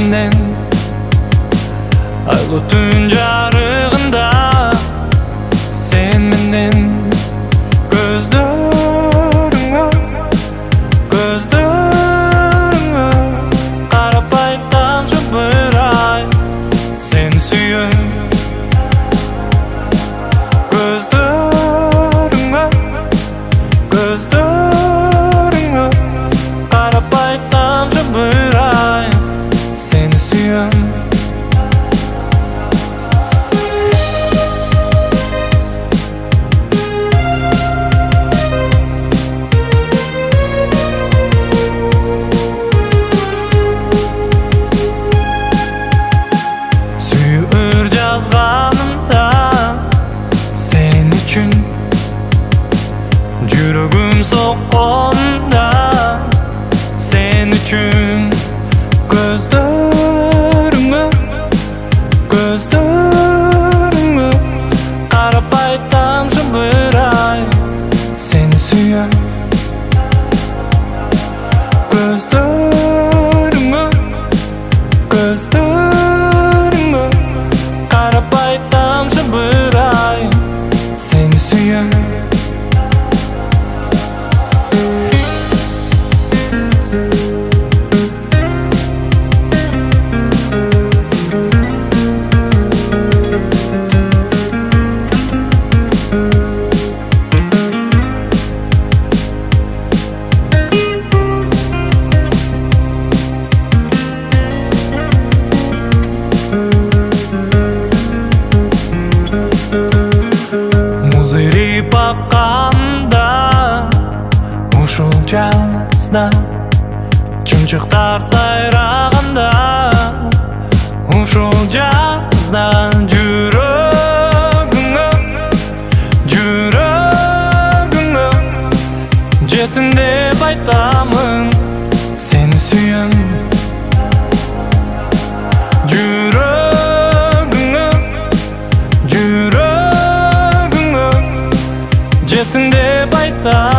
menden айлы түн жарығында sen menden көздөрүңө карап айтамчы бир ай сени сүйөм көздөрүңө карап айтамчы бир ай сени сүйөм жүрөгүм сокконда сен үчүн көздөрүңө карап айтамчы бир ай сени сүйөм көздөрүңө карап айтамчы бир ай сени сүйөм бакканда ушул жазда чымчыктар сайраганда ушул жазда жүрөгүңө жетсин деп айтамын сени сүйөм жетсин деп айтамын